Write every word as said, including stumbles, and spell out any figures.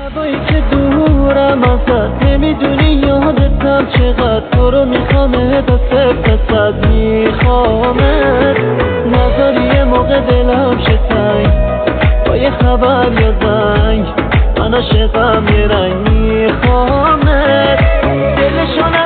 شبایی که دورم ازت نمیدونی یادتم چقدر تو رو میخوامت از صفت صد میخوامت نذاری یه موقع دلم شه تنگ با یه خبر یا زنگ من عاشقم یه رنگ میخوامت دلشو